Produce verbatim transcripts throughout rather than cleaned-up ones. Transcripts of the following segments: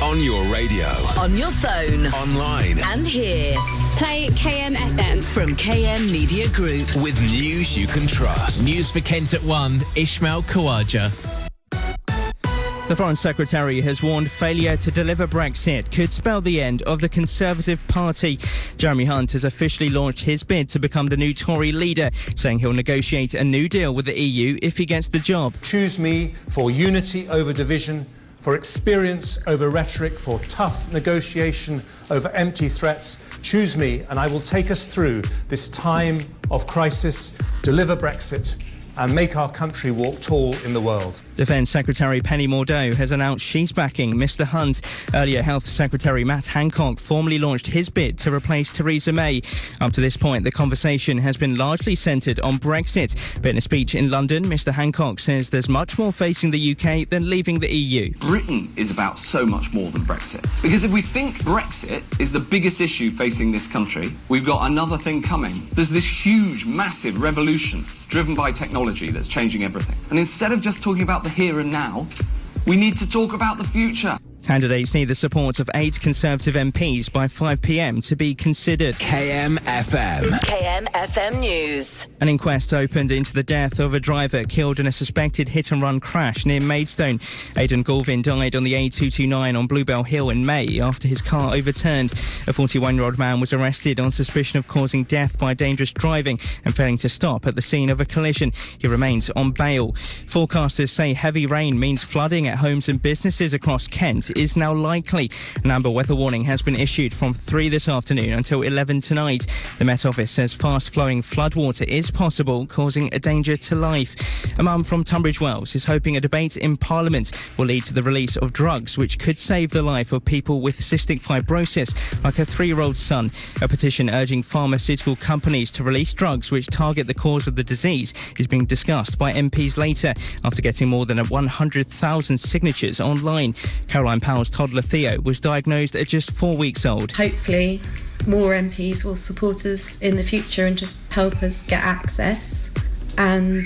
On your radio. On your phone. Online. And here. Play K M F M. From K M Media Group. With news you can trust. News for Kent at one, Ishmael Khawaja. The Foreign Secretary has warned failure to deliver Brexit could spell the end of the Conservative Party. Jeremy Hunt has officially launched his bid to become the new Tory leader, saying he'll negotiate a new deal with the E U if he gets the job. Choose me for unity over division, for experience over rhetoric, for tough negotiation over empty threats. Choose me and I will take us through this time of crisis, deliver Brexit and make our country walk tall in the world. Defence Secretary Penny Mordaunt has announced she's backing Mr Hunt. Earlier, Health Secretary Matt Hancock formally launched his bid to replace Theresa May. Up to this point, the conversation has been largely centred on Brexit. But in a speech in London, Mr Hancock says there's much more facing the U K than leaving the E U. Britain is about so much more than Brexit. Because if we think Brexit is the biggest issue facing this country, we've got another thing coming. There's this huge, massive revolution driven by technology that's changing everything. And instead of just talking about the here and now, we need to talk about the future. Candidates need the support of eight Conservative M Ps by five p m to be considered. K M F M. K M F M News. An inquest opened into the death of a driver killed in a suspected hit-and-run crash near Maidstone. Aidan Galvin died on the A two twenty-nine on Bluebell Hill in May after his car overturned. A forty-one-year-old man was arrested on suspicion of causing death by dangerous driving and failing to stop at the scene of a collision. He remains on bail. Forecasters say heavy rain means flooding at homes and businesses across Kent is now likely. An amber weather warning has been issued from three this afternoon until eleven tonight. The Met Office says fast-flowing floodwater is possible, causing a danger to life. A mum from Tunbridge Wells is hoping a debate in Parliament will lead to the release of drugs which could save the life of people with cystic fibrosis, like her three-year-old son. A petition urging pharmaceutical companies to release drugs which target the cause of the disease is being discussed by M Ps later, after getting more than one hundred thousand signatures online. Caroline Powell's toddler Theo was diagnosed at just four weeks old. Hopefully more M Ps will support us in the future and just help us get access and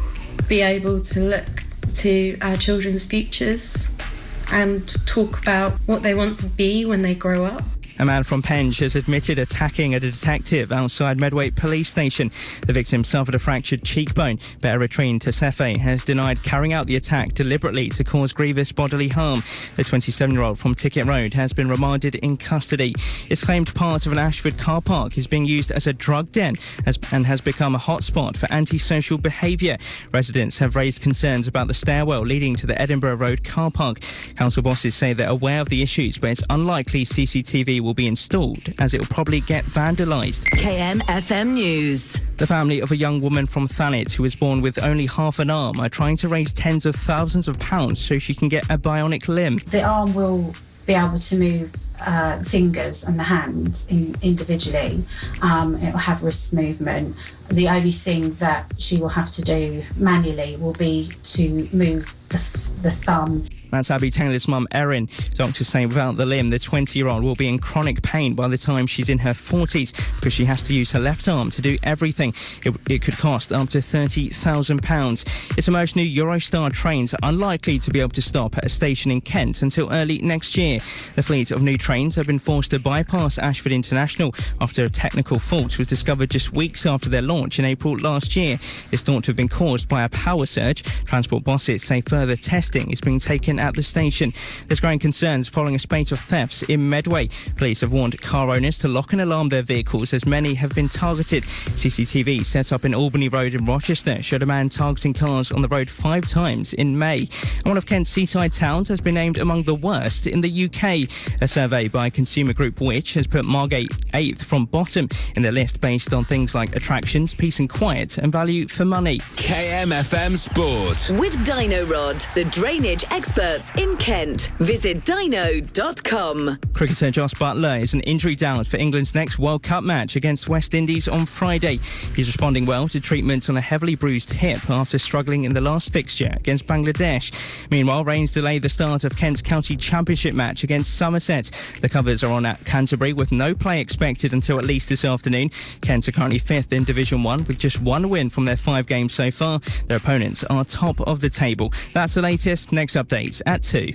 be able to look to our children's futures and talk about what they want to be when they grow up. A man from Penge has admitted attacking a detective outside Medway Police Station. The victim suffered a fractured cheekbone, but Eritrean Tesefe has denied carrying out the attack deliberately to cause grievous bodily harm. The twenty-seven-year-old from Ticket Road has been remanded in custody. It's claimed part of an Ashford car park is being used as a drug den and has become a hotspot for antisocial behaviour. Residents have raised concerns about the stairwell leading to the Edinburgh Road car park. Council bosses say they're aware of the issues, but it's unlikely C C T V will be installed, as it will probably get vandalised. K M F M News. The family of a young woman from Thanet who was born with only half an arm are trying to raise tens of thousands of pounds so she can get a bionic limb. The arm will be able to move uh, fingers and the hands in, individually. Um, it will have wrist movement. The only thing that she will have to do manually will be to move the, th- the thumb. That's Abby Taylor's mum, Erin. Doctors say without the limb, the twenty-year-old will be in chronic pain by the time she's in her forties because she has to use her left arm to do everything. It, it could cost up to thirty thousand pounds. It's most new Eurostar trains are unlikely to be able to stop at a station in Kent until early next year. The fleet of new trains have been forced to bypass Ashford International after a technical fault was discovered just weeks after their launch in April last year. It's thought to have been caused by a power surge. Transport bosses say further testing is being taken at the station. There's growing concerns following a spate of thefts in Medway. Police have warned car owners to lock and alarm their vehicles as many have been targeted. C C T V set up in Albany Road in Rochester showed a man targeting cars on the road five times in May. And one of Kent's seaside towns has been named among the worst in the U K. A survey by consumer group Which has put Margate eighth from bottom in the list based on things like attractions, peace and quiet and value for money. K M F M Sport. With Dino Rod, the drainage experts in Kent. Visit dino dot com. Cricketer Josh Buttler is an injury down for England's next World Cup match against West Indies on Friday. He's responding well to treatment on a heavily bruised hip after struggling in the last fixture against Bangladesh. Meanwhile, rains delay the start of Kent's County Championship match against Somerset. The covers are on at Canterbury with no play expected until at least this afternoon. Kent are currently fifth in Division one with just one win from their five games so far. Their opponents are top of the table. That's the latest. Next updates at two.